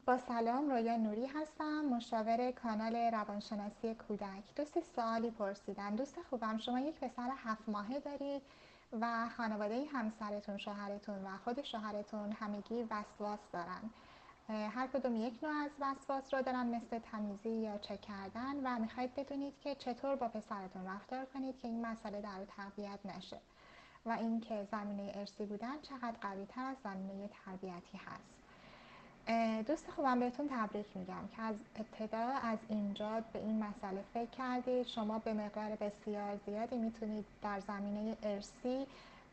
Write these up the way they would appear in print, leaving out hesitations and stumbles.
با سلام، رویا نوری هستم، مشاور کانال روانشناسی کودک. دوستی سوالی پرسیدن. دوست خوبم، شما یک پسر 7 ماهه دارید و خانواده همسرتون، شوهرتون و خود شوهرتون همگی وسواس دارن. هر کدوم یک نوع از وسواس رو دارن، مثل تمیزی یا چک کردن، و میخواید بدونید که چطور با پسرتون رفتار کنید که این مسئله در رو تقویت نشه و اینکه زمینه ارثی بودن چقدر قوی تر از زمینه تربیتی هست. دوست خوبم، بهتون تبریک میگم که از ابتدا از اینجا به این مسئله فکر کردید. شما به مقدار بسیار زیادی میتونید در زمینه ارثی،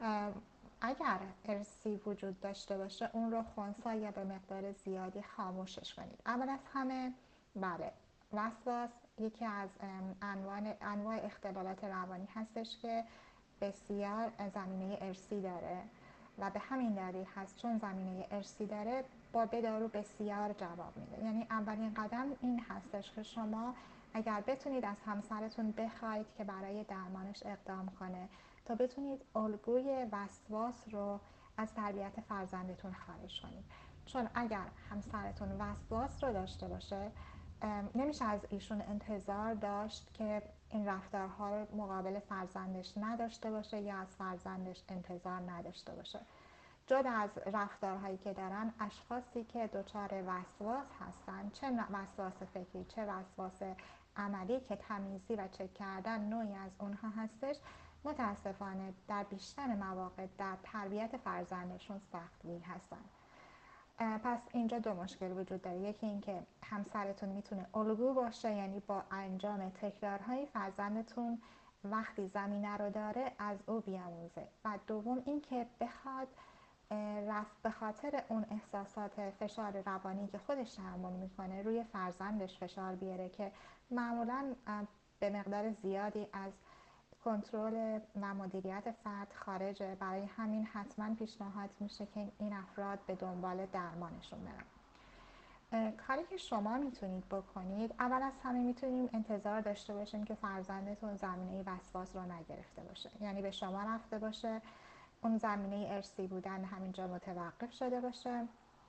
اگر ارثی وجود داشته باشه، اون رو خنثی یا به مقدار زیادی خاموشش کنید. اول از همه، بله، وسواس یکی از انواع اختلالات روانی هستش که بسیار زمینه ارثی داره و به همین دلیل هست چون زمینه ارثی داره با دارو بسیار جواب میده. یعنی اولین قدم این هستش که شما اگر بتونید از همسرتون بخواید که برای درمانش اقدام کنه تا بتونید الگوی وسواس رو از تربیت فرزندتون خارج کنید. چون اگر همسرتون وسواس رو داشته باشه، نمیشه از ایشون انتظار داشت که این رفتارها رو مقابل فرزندش نداشته باشه یا از فرزندش انتظار نداشته باشه. جدا از رفتارهایی که دارن، اشخاصی که دچار وسواس هستن، چه وسواس فکری چه وسواس عملی که تمیزی و چک کردن نوعی از اونها هستش، متاسفانه در بیشتر مواقع در تربیت فرزندشون سختگیر هستن. پس اینجا دو مشکل وجود داره. یکی اینکه همسرتون میتونه الگو باشه، یعنی با انجام تکرارهای فرزندتون وقتی زمینه رو داره از او بیاموزه، و دوم اینکه بخواد رفت به خاطر اون احساسات فشار روانی که خودش تحمل میکنه روی فرزندش فشار بیاره که معمولا به مقدار زیادی از کنترل و مدیریت فرد خارجه. برای همین حتما پیشنهاد میشه که این افراد به دنبال درمانشون برن. کاری که شما میتونید بکنید، اول از همه میتونیم انتظار داشته باشیم که فرزندتون زمینه وسواس رو نگرفته باشه، یعنی به شما رفته باشه، اون زمینه ارثی بودن همینجا متوقف شده باشه.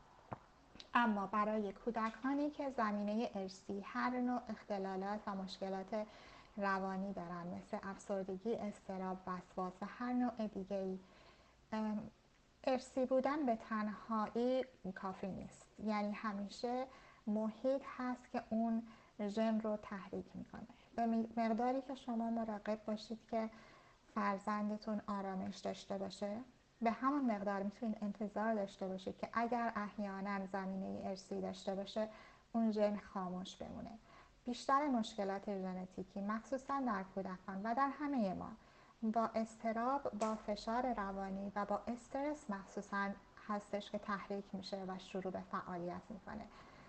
اما برای کودکانی که زمینه ارثی هر نوع اختلالات و مشکلات روانی دارن، مثل افسردگی، اضطراب، وسواس و هر نوع دیگه‌ای، ارثی بودن به تنهایی کافی نیست. یعنی همیشه محیط هست که اون ژن رو تحریک میکنه. به مقداری که شما مراقب باشید که فرزندتون آرامش داشته باشه، به همون مقدار میتونید انتظار داشته باشید که اگر احیانا زمینه ارثی داشته باشه، اون ژن خاموش بمونه. بیشتر مشکلات ژنتیکی، مخصوصا در کودکان و در همه ما، با اضطراب، با فشار روانی و با استرس مخصوصا هستش که تحریک میشه و شروع به فعالیت میکنه.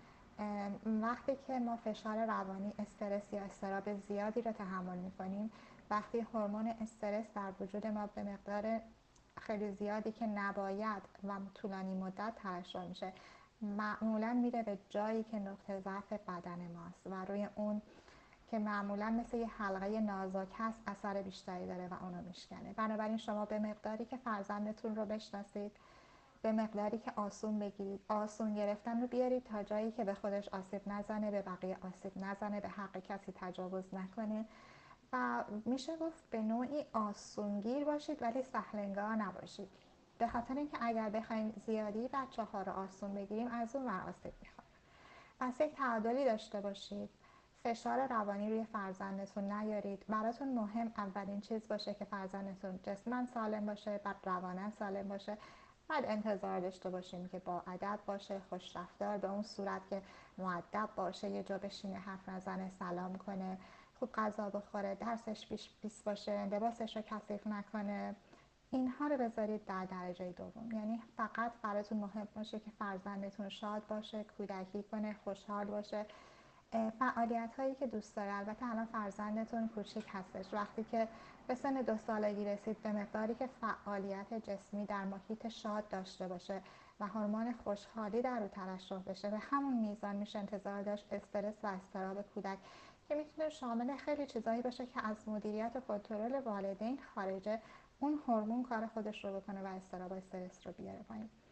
وقتی که ما فشار روانی، استرس یا اضطراب زیادی رو تحمل میکنیم، وقتی هورمون استرس در وجود ما به مقدار خیلی زیادی که نباید و طولانی مدت ترشح میشه، معمولا میره به جایی که نقطه ضعف بدن ماست و روی اون که معمولا مثل یه حلقه نازک هست اثر بیشتری داره و اونو میشکنه. بنابراین شما به مقداری که فرزندتون رو بشناسید، به مقداری که آسون بگیرید، آسون گرفتن رو بیارید تا جایی که به خودش آسیب نزنه، به بقیه آسیب نزنه، به حق کسی تجاوز نکنه و میشه گفت به نوعی آسونگیر باشید ولی سهلنگار نباشید. به خاطر اینکه اگر بخوایم زیادی بچه ها رو آسون بگیریم، از اون ور آسیب میخوره. پس یک تعادلی داشته باشید. فشار روانی روی فرزندتون نیارید. براتون مهم اولین چیز باشه که فرزندتون جسماً سالم باشه، بعد رواناً سالم باشه. بعد انتظار داشته باشیم که با ادب باشه، خوش رفتار، به اون صورت که مؤدب باشه، یه جا بشینه، حرف نزنه، سلام کنه، خوب غذا بخوره، درسش بیس باشه، لباسش رو کثیف نکنه. اینها رو بذارید در درجه دوم. یعنی فقط براتون مهم باشه که فرزندتون شاد باشه، کودکی کنه، خوشحال باشه، فعالیت هایی که دوست داره. البته الان فرزندتون کوچیک هستش، وقتی که به سن 2 سالگی رسید، به مقداری که فعالیت جسمی در محیط شاد داشته باشه و هورمون خوشحالی در او ترشح بشه، به همون میزان میشه انتظار داشت استرس و اضطراب کودک که میتونه شامل خیلی چیزایی باشه که از مدیریت و کنترل والدین خارجه، اون هورمون کار خودش رو بکنه و اضطراب و استرس رو بیاره پایین.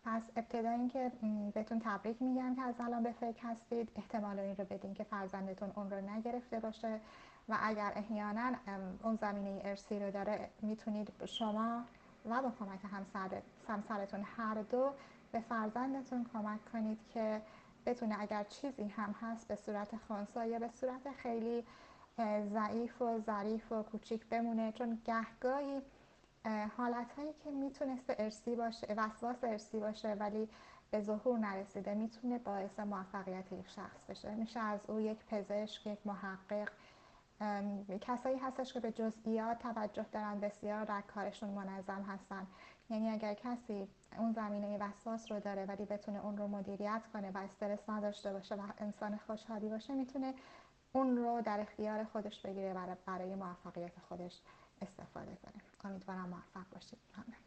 پس ابتدا اینکه بهتون تبریک میگم که از الان به فکر هستید، احتمال این رو بدین که فرزندتون اون رو نگرفته باشه و اگر احیانا اون زمینه ارثی رو داره میتونید شما و با کمک همسرتون هر دو به فرزندتون کمک کنید که بتونه اگر چیزی هم هست به صورت خنثی یا به صورت خیلی ضعیف و ظریف و کوچیک بمونه، چون گهگاهی حالتهایی که میتونسته ارثی باشه، وسواس ارثی باشه ولی به ظهور نرسیده، میتونه باعث موفقیت یک شخص بشه. میشه از او یک پزشک، یک محقق، کسایی هستش که به جزئیات توجه دارن، بسیار در کارشون منظم هستن. یعنی اگر کسی اون زمینه وسواس رو داره ولی بتونه اون رو مدیریت کنه و استرس نداشته باشه و انسان خوشحالی باشه، میتونه اون رو در اختیار خودش بگیره برای موفقیت خودش استفاده کنه. امیدوارم موفق باشید.